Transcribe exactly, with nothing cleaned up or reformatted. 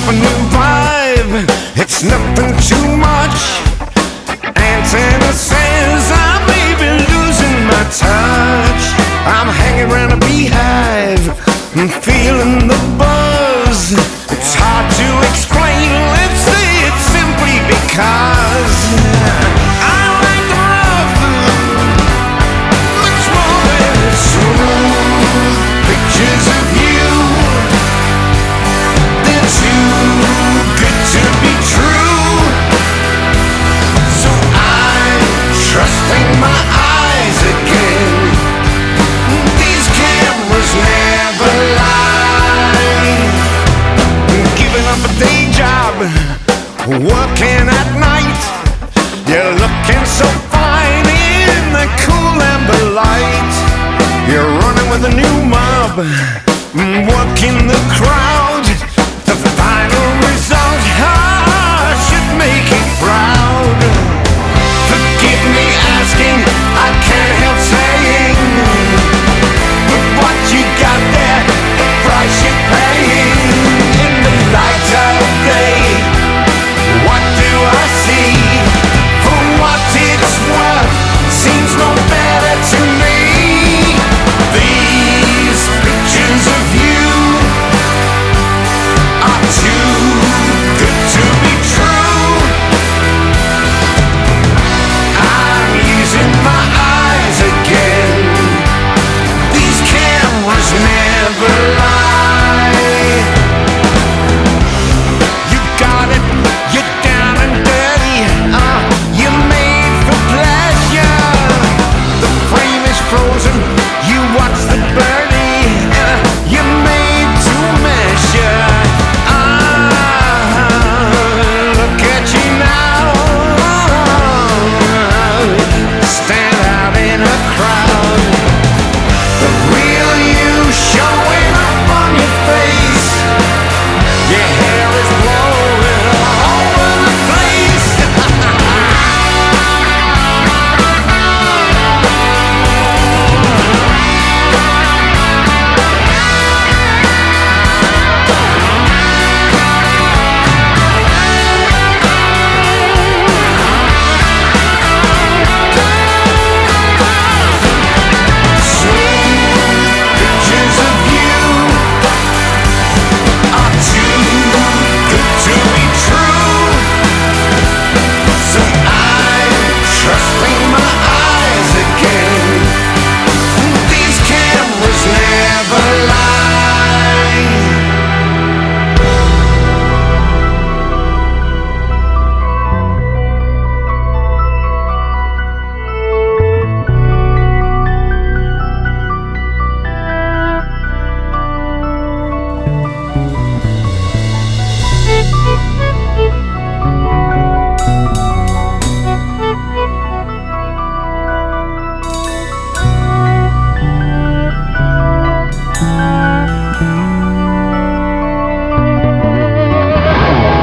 a new vibe. It's nothing too much. Antenna says I may be losing my touch. I'm hanging around a beehive, I'm feeling the buzz. It's hard to explain, let's say it's simply because I like the rough, much more than the smooth. Pictures of you, they're too good to be true. So I'm trusting my eyes again. These cameras never lie. Giving up a day job, working at night. You're looking so fine in the cool amber light. You're running with a new mob, working the crowd. The final result ah, should make you proud.